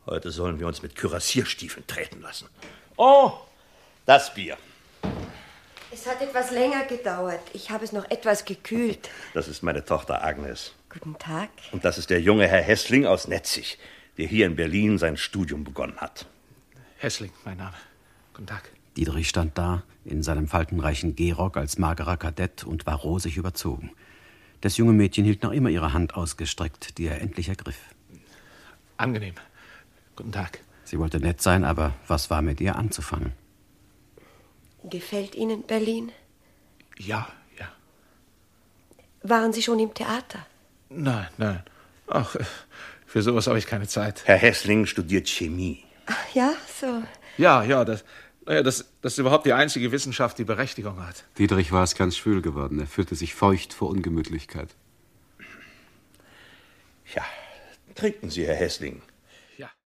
Heute sollen wir uns mit Kürassierstiefeln treten lassen. Oh, das Bier. Es hat etwas länger gedauert. Ich habe es noch etwas gekühlt. Das ist meine Tochter Agnes. Guten Tag. Und das ist der junge Herr Hessling aus Netzig, der hier in Berlin sein Studium begonnen hat. Hessling, mein Name. Guten Tag. Dietrich stand da, in seinem faltenreichen Gehrock als magerer Kadett und war rosig überzogen. Das junge Mädchen hielt noch immer ihre Hand ausgestreckt, die er endlich ergriff. Angenehm. Guten Tag. Sie wollte nett sein, aber was war mit ihr anzufangen? Gefällt Ihnen Berlin? Ja. Waren Sie schon im Theater? Nein. Ach, für sowas habe ich keine Zeit. Herr Hessling studiert Chemie. Ach, ja, so. Ja, das ist überhaupt die einzige Wissenschaft, die Berechtigung hat. Dietrich war es ganz schwül geworden. Er fühlte sich feucht vor Ungemütlichkeit. Ja, trinken Sie, Herr Hessling.